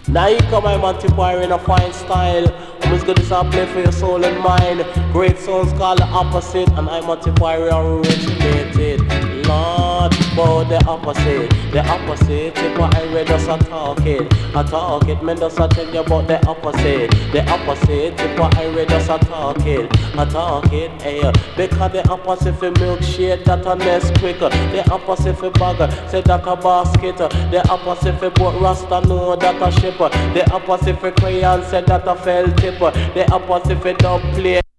Now you come, I'm multiplier in a fine style. I'm just gonna start play for your soul and mind. Great songs called the opposite, and I multiplier originated. Lord, but the opposite, if I read just a talk it, men just a tell you about the opposite, if I read just a talk it, hey, because the opposite for milkshake that a nest quicker, the opposite for bagger, say that a basket, the opposite for boat rasta know that a shipper, the opposite for crayon, say that a fell tipper, the opposite for dub play.